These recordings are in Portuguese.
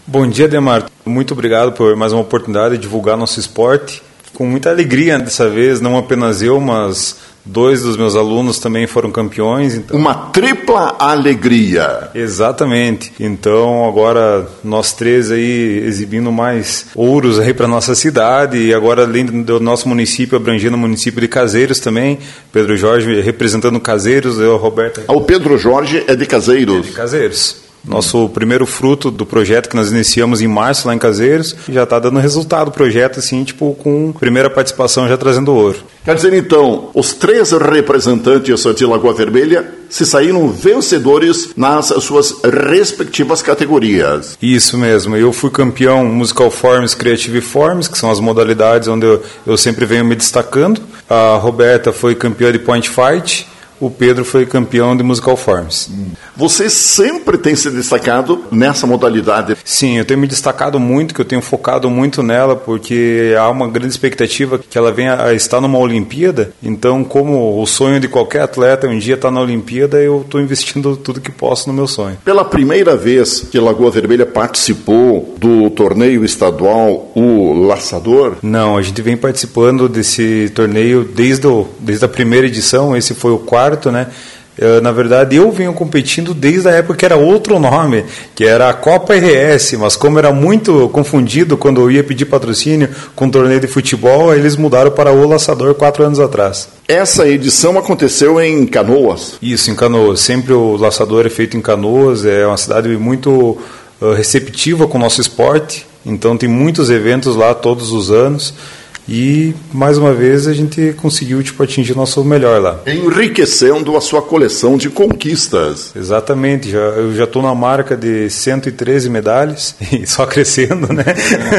Bom dia, Demar. Muito obrigado por mais uma oportunidade de divulgar nosso esporte. Com muita alegria dessa vez, não apenas eu, mas 2 dos meus alunos também foram campeões. Então... Uma tripla alegria. Exatamente. Então agora nós 3 aí exibindo mais ouros aí para nossa cidade, e agora além do nosso município, abrangendo o município de Caseiros também. Pedro Jorge representando Caseiros, eu, Roberto. O Pedro Jorge é de Caseiros. É de Caseiros. Nosso primeiro fruto do projeto que nós iniciamos em março lá em Caseiros, já está dando resultado o projeto, assim, tipo, com primeira participação já trazendo ouro. Quer dizer, então, os 3 representantes de Lagoa Vermelha se saíram vencedores nas suas respectivas categorias. Isso mesmo, eu fui campeão Musical Forms, Creative Forms, que são as modalidades onde eu sempre venho me destacando. A Roberta foi campeã de Point Fight. O Pedro foi campeão de Musical Forms. Você sempre tem se destacado nessa modalidade? Sim, eu tenho me destacado muito, que eu tenho focado muito nela, porque há uma grande expectativa que ela venha a estar numa Olimpíada. Então, como o sonho de qualquer atleta um dia estar na Olimpíada, eu estou investindo tudo que posso no meu sonho. Pela primeira vez que Lagoa Vermelha participou do torneio estadual, o Laçador? Não, a gente vem participando desse torneio desde a primeira edição. Esse foi o 4º, né? Na verdade, eu venho competindo desde a época que era outro nome, que era a Copa RS, mas como era muito confundido quando eu ia pedir patrocínio com um torneio de futebol, eles mudaram para o Laçador 4 anos atrás. Essa edição aconteceu em Canoas? Isso, em Canoas. Sempre o Laçador é feito em Canoas, é uma cidade muito receptiva com o nosso esporte, então tem muitos eventos lá todos os anos. E, mais uma vez, a gente conseguiu atingir o nosso melhor lá. Enriquecendo a sua coleção de conquistas. Exatamente. Eu já estou na marca de 113 medalhas, e só crescendo, né?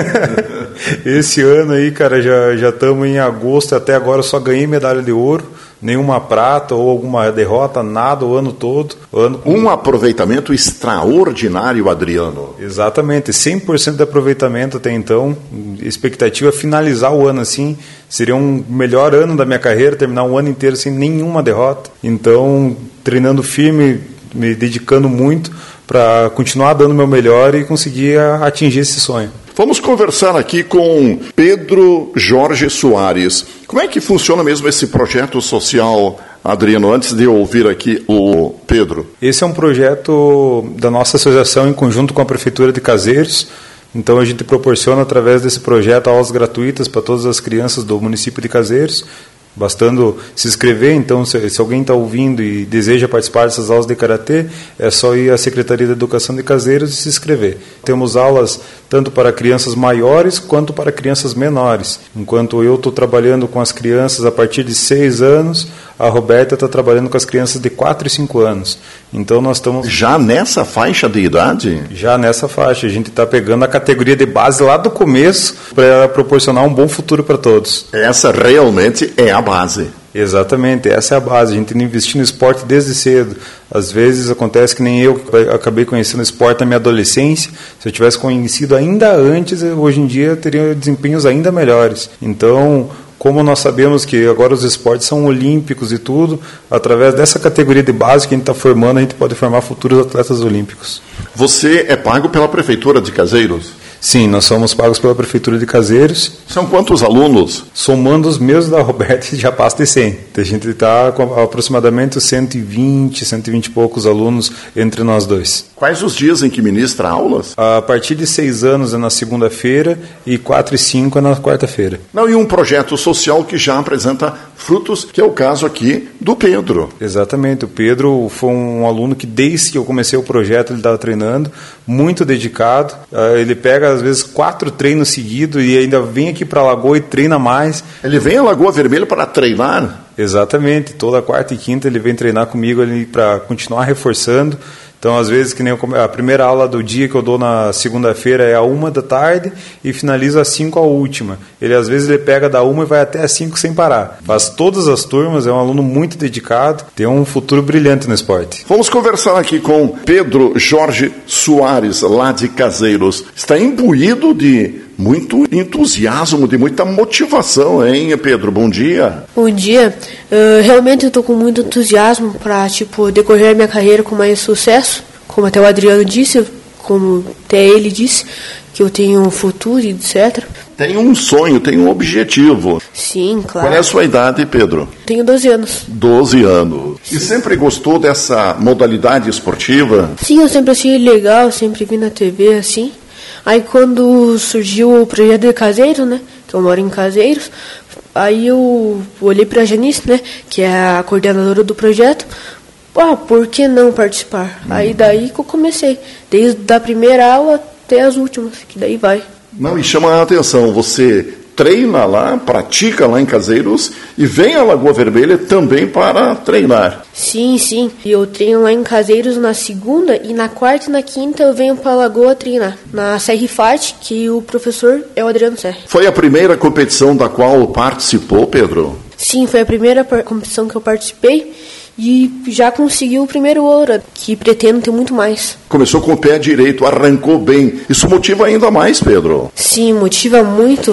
Esse ano aí, cara, já estamos em agosto, até agora eu só ganhei medalha de ouro. Nenhuma prata ou alguma derrota, nada o ano todo. Um aproveitamento extraordinário, Adriano. Exatamente, 100% de aproveitamento até então. Expectativa é finalizar o ano assim. Seria um melhor ano da minha carreira, terminar um ano inteiro sem nenhuma derrota. Então, treinando firme, me dedicando muito para continuar dando o meu melhor e conseguir atingir esse sonho. Vamos conversar aqui com Pedro Jorge Soares. Como é que funciona mesmo esse projeto social, Adriano, antes de eu ouvir aqui o Pedro? Esse é um projeto da nossa associação em conjunto com a Prefeitura de Caseiros. Então a gente proporciona através desse projeto aulas gratuitas para todas as crianças do município de Caseiros, bastando se inscrever. Então se alguém está ouvindo e deseja participar dessas aulas de Karatê, é só ir à Secretaria de Educação de Caseiros e se inscrever. Temos aulas tanto para crianças maiores quanto para crianças menores. Enquanto eu estou trabalhando com as crianças a partir de 6 anos, a Roberta está trabalhando com as crianças de 4 e 5 anos. Então nós estamos... Já nessa faixa de idade? Já nessa faixa. A gente está pegando a categoria de base lá do começo para proporcionar um bom futuro para todos. Essa realmente é a base. Exatamente, essa é a base. A gente tem investido no esporte desde cedo. Às vezes acontece que nem eu, que acabei conhecendo o esporte na minha adolescência. Se eu tivesse conhecido ainda antes, hoje em dia eu teria desempenhos ainda melhores. Então, como nós sabemos que agora os esportes são olímpicos e tudo, através dessa categoria de base que a gente está formando, a gente pode formar futuros atletas olímpicos. Você é pago pela Prefeitura de Caseiros? Sim, nós somos pagos pela Prefeitura de Caseiros. São quantos alunos? Somando os meus da Roberta, já passa de 100. A gente está com aproximadamente 120 e poucos alunos entre nós dois. Quais os dias em que ministra aulas? A partir de 6 anos é na segunda-feira e 4 e 5 é na quarta-feira. Não, e um projeto social que já apresenta frutos, que é o caso aqui do Pedro. Exatamente, o Pedro foi um aluno que desde que eu comecei o projeto ele estava treinando, muito dedicado. Ele pega às vezes 4 treinos seguidos e ainda vem aqui para a Lagoa e treina mais. Ele vem à Lagoa Vermelha para treinar? Exatamente, toda quarta e quinta ele vem treinar comigo ali para continuar reforçando. Então, às vezes, que nem a primeira aula do dia que eu dou na segunda-feira é a 1h e finalizo às 5 a última. Às vezes, ele pega da 1 e vai até às 5 sem parar. Faz todas as turmas, é um aluno muito dedicado, tem um futuro brilhante no esporte. Vamos conversar aqui com Pedro Jorge Soares, lá de Caseiros. Está imbuído de muito entusiasmo, de muita motivação, hein, Pedro? Bom dia. Bom dia. Realmente eu estou com muito entusiasmo para decorrer a minha carreira com mais sucesso. Como até o Adriano disse, como até ele disse, que eu tenho um futuro, etc. Tem um sonho, tem um objetivo. Sim, claro. Qual é a sua idade, Pedro? Tenho 12 anos. 12 anos. E sempre gostou dessa modalidade esportiva? Sim, eu sempre achei legal, sempre vi na TV assim. Aí quando surgiu o projeto de Caseiros, né, que eu moro em Caseiros, aí eu olhei para a Janice, né, que é a coordenadora do projeto, por que não participar? Aí daí que eu comecei, desde a primeira aula até as últimas, que daí vai. Não, e chama a atenção, você treina lá, pratica lá em Caseiros e vem à Lagoa Vermelha também para treinar. Sim, sim. Eu treino lá em Caseiros na segunda e na quarta e na quinta eu venho para a Lagoa treinar. Na Serrifate, que o professor é o Adriano Serra. Foi a primeira competição da qual participou, Pedro? Sim, foi a primeira competição que eu participei e já consegui o primeiro ouro, que pretendo ter muito mais. Começou com o pé direito, arrancou bem. Isso motiva ainda mais, Pedro? Sim, motiva muito.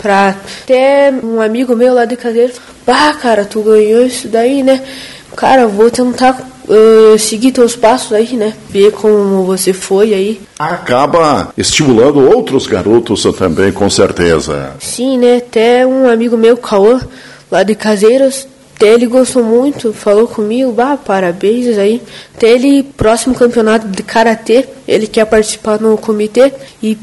Até um amigo meu lá de Caseiros, cara, tu ganhou isso daí, né? Cara, vou tentar seguir teus passos aí, né? Ver como você foi aí. Acaba estimulando outros garotos também, com certeza. Sim, né? Até um amigo meu, Cauã, lá de Caseiros, até ele gostou muito, falou comigo, parabéns aí. Até ele, próximo campeonato de Karatê, ele quer participar no comitê e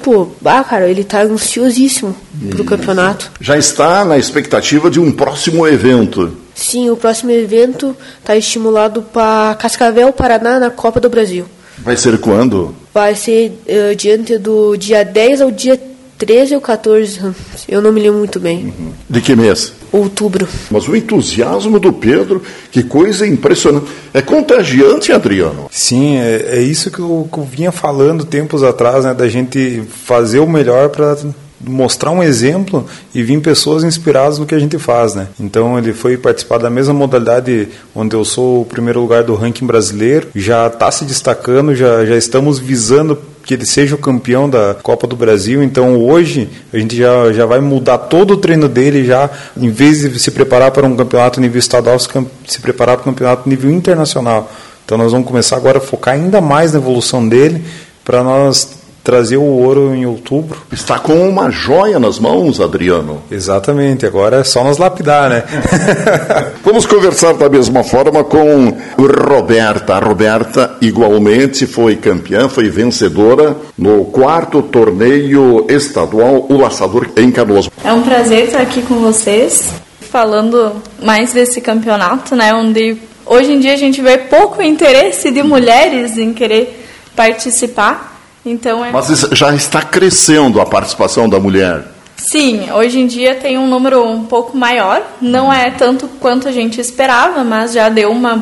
cara, ele tá ansiosíssimo pro campeonato. Já está na expectativa de um próximo evento? Sim, o próximo evento está estimulado para Cascavel, Paraná, na Copa do Brasil. Vai ser quando? Vai ser diante do dia 10 ao dia 13 ou 14, eu não me lembro muito bem. De que mês? Outubro. Mas o entusiasmo do Pedro, que coisa impressionante. É contagiante, Adriano. Sim, é isso que eu vinha falando tempos atrás, né, da gente fazer o melhor para mostrar um exemplo e vir pessoas inspiradas no que a gente faz, né? Então ele foi participar da mesma modalidade onde eu sou o primeiro lugar do ranking brasileiro, já está se destacando, já estamos visando que ele seja o campeão da Copa do Brasil. Então hoje a gente já vai mudar todo o treino dele, já em vez de se preparar para um campeonato nível estadual, se preparar para um campeonato nível internacional. Então nós vamos começar agora a focar ainda mais na evolução dele para nós trazer o ouro em outubro. Está com uma joia nas mãos, Adriano. Exatamente, agora é só nos lapidar, né? Vamos conversar da mesma forma com Roberta. A Roberta igualmente foi campeã, foi vencedora no 4º torneio estadual O Laçador em Canoas. É um prazer estar aqui com vocês, falando mais desse campeonato, né? Onde hoje em dia a gente vê pouco interesse de mulheres em querer participar. Então Mas já está crescendo a participação da mulher. Sim, hoje em dia tem um número um pouco maior, não é tanto quanto a gente esperava, mas já deu uma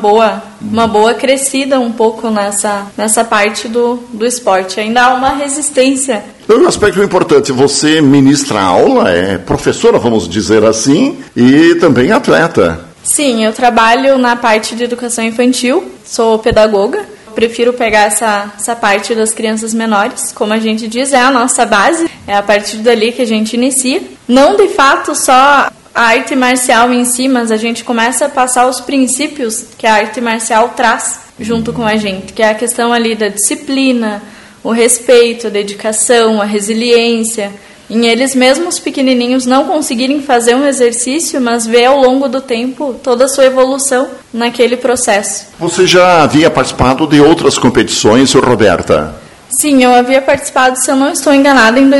boa crescida um pouco nessa parte do esporte. Ainda há uma resistência. Um aspecto importante, você ministra aula, é professora, vamos dizer assim, e também atleta. Sim, eu trabalho na parte de educação infantil, sou pedagoga. Prefiro pegar essa parte das crianças menores, como a gente diz, é a nossa base, é a partir dali que a gente inicia. Não de fato só a arte marcial em si, mas a gente começa a passar os princípios que a arte marcial traz junto com a gente, que é a questão ali da disciplina, o respeito, a dedicação, a resiliência. Em eles mesmos pequenininhos não conseguirem fazer um exercício, mas ver ao longo do tempo toda a sua evolução naquele processo. Você já havia participado de outras competições, Roberta? Sim, eu havia participado, se eu não estou enganada, em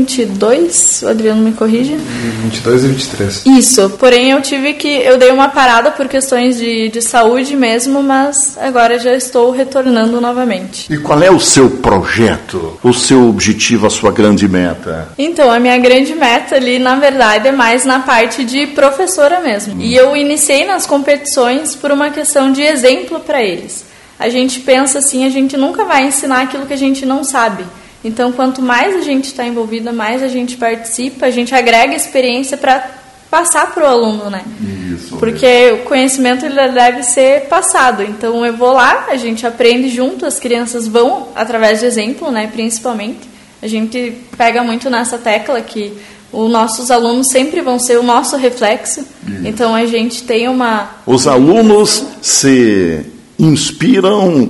2022, o Adriano me corrige. 22 e 23. Isso, porém eu dei uma parada por questões de saúde mesmo, mas agora já estou retornando novamente. E qual é o seu projeto, o seu objetivo, a sua grande meta? Então, a minha grande meta ali, na verdade, é mais na parte de professora mesmo. E eu iniciei nas competições por uma questão de exemplo para eles. A gente pensa assim, a gente nunca vai ensinar aquilo que a gente não sabe. Então, quanto mais a gente está envolvida, mais a gente participa, a gente agrega experiência para passar para o aluno, né? Isso. Porque o conhecimento ele deve ser passado. Então, eu vou lá, a gente aprende junto, as crianças vão através de exemplo, né? Principalmente. A gente pega muito nessa tecla que os nossos alunos sempre vão ser o nosso reflexo. Isso. Então, a gente tem uma... Os alunos se inspiram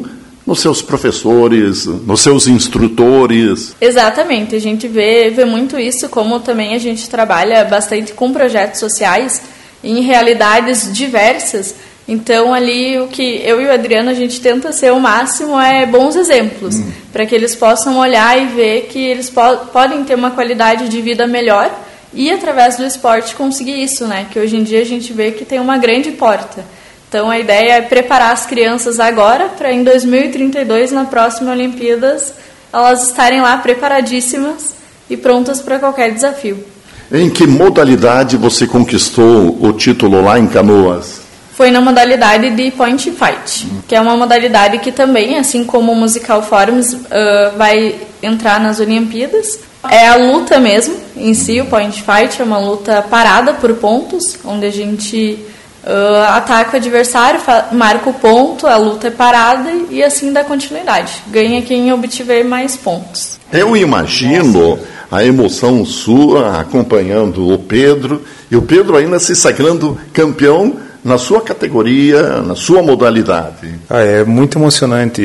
nos seus professores, nos seus instrutores. Exatamente, a gente vê muito isso, como também a gente trabalha bastante com projetos sociais em realidades diversas. Então, ali, o que eu e o Adriano, a gente tenta ser o máximo é bons exemplos, para que eles possam olhar e ver que eles podem ter uma qualidade de vida melhor e, através do esporte, conseguir isso, né? Que hoje em dia a gente vê que tem uma grande porta. Então, a ideia é preparar as crianças agora, para em 2032, na próxima Olimpíadas, elas estarem lá preparadíssimas e prontas para qualquer desafio. Em que modalidade você conquistou o título lá em Canoas? Foi na modalidade de Point Fight, que é uma modalidade que também, assim como o Musical Forums, vai entrar nas Olimpíadas. É a luta mesmo, em si, o Point Fight é uma luta parada por pontos, onde a gente ataca o adversário, marca o ponto, a luta é parada e assim dá continuidade. Ganha quem obtiver mais pontos. Eu imagino a emoção sua acompanhando o Pedro, e o Pedro ainda se sagrando campeão na sua categoria, na sua modalidade. É muito emocionante.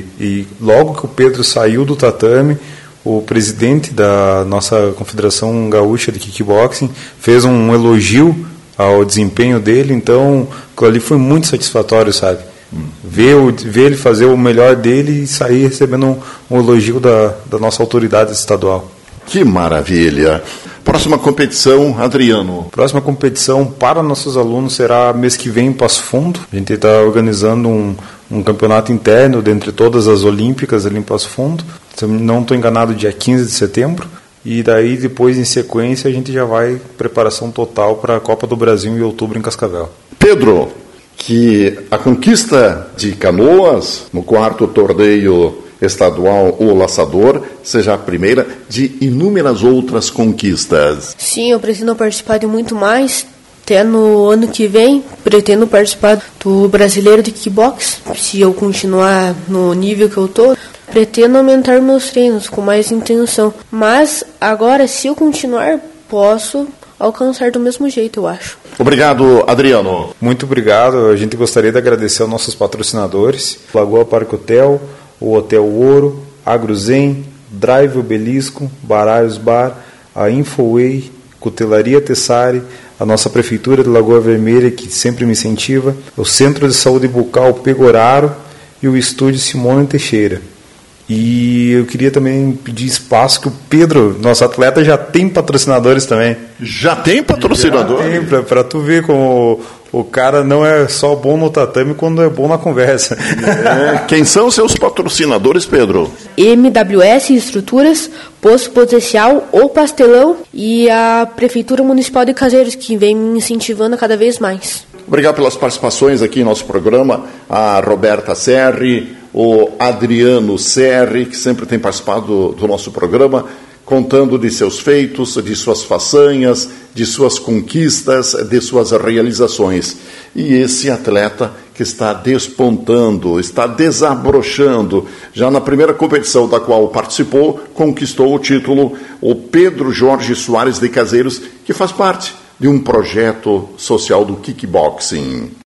E logo que o Pedro saiu do tatame, o presidente da nossa Confederação Gaúcha de Kickboxing fez um elogio ao desempenho dele, então aquilo ali foi muito satisfatório, sabe? Ver ele fazer o melhor dele e sair recebendo um elogio da nossa autoridade estadual. Que maravilha! Próxima competição, Adriano. Próxima competição para nossos alunos será mês que vem em Passo Fundo. A gente está organizando um campeonato interno dentre todas as olímpicas ali em Passo Fundo. Se eu não estou enganado, dia 15 de setembro. E daí, depois, em sequência, a gente já vai preparação total para a Copa do Brasil em outubro em Cascavel. Pedro, que a conquista de Canoas no 4º torneio estadual O Laçador seja a primeira de inúmeras outras conquistas. Sim, eu pretendo participar de muito mais. Até no ano que vem, pretendo participar do Brasileiro de Kickbox. Se eu continuar no nível que eu estou, pretendo aumentar meus treinos com mais intenção. Mas agora, se eu continuar, posso alcançar do mesmo jeito, eu acho. Obrigado, Adriano. Muito obrigado. A gente gostaria de agradecer aos nossos patrocinadores: Lagoa Parque Hotel, o Hotel Ouro, Agrozen, Drive Obelisco, Baralhos Bar, a Infoway, Cutelaria Tessari, a nossa Prefeitura de Lagoa Vermelha, que sempre me incentiva, o Centro de Saúde Bucal Pegoraro e o Estúdio Simone Teixeira. E eu queria também pedir espaço que o Pedro, nosso atleta, já tem patrocinadores também. Já tem patrocinador? Já tem, para tu ver como o cara não é só bom no tatame quando é bom na conversa. Quem são seus patrocinadores, Pedro? MWS Estruturas, Poço Potencial, O Pastelão e a Prefeitura Municipal de Caseiros, que vem me incentivando cada vez mais. Obrigado pelas participações aqui em nosso programa, a Roberta Serri, o Adriano Serri, que sempre tem participado do nosso programa, contando de seus feitos, de suas façanhas, de suas conquistas, de suas realizações. E esse atleta que está despontando, está desabrochando, já na primeira competição da qual participou, conquistou o título, o Pedro Jorge Soares de Caseiros, que faz parte de um projeto social do kickboxing.